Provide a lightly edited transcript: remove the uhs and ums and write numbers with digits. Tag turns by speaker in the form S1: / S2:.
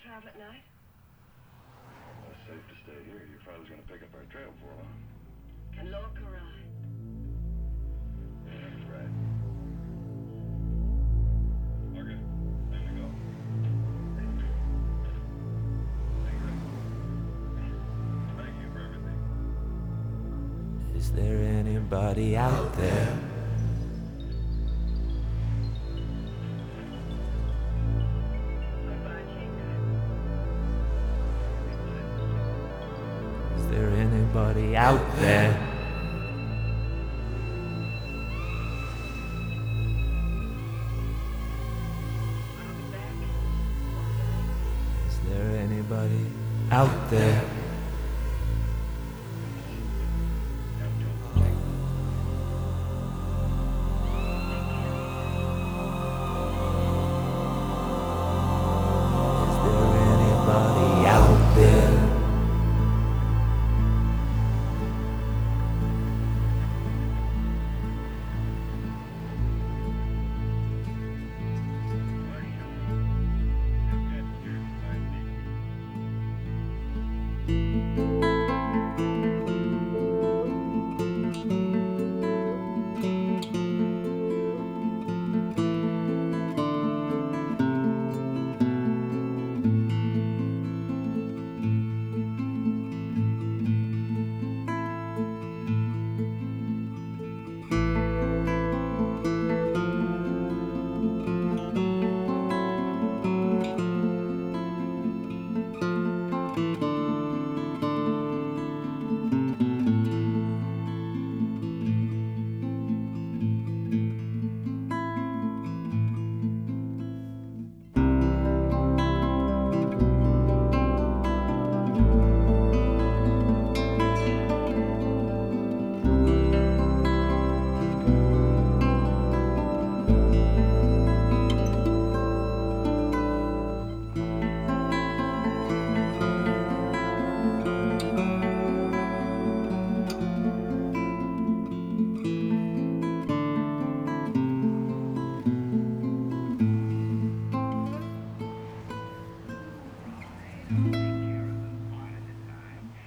S1: travel at night?
S2: Well, it's safe to stay here. Your father's gonna pick up our trail for long.
S1: Can Lorca ride?
S2: Yeah, he's right. Okay, time to go. Thank you for everything.
S3: Is there anybody out there?
S1: Goodbye, Tinker.
S3: Is there anybody out there?
S1: I'll be back one day.
S3: Is there anybody out there?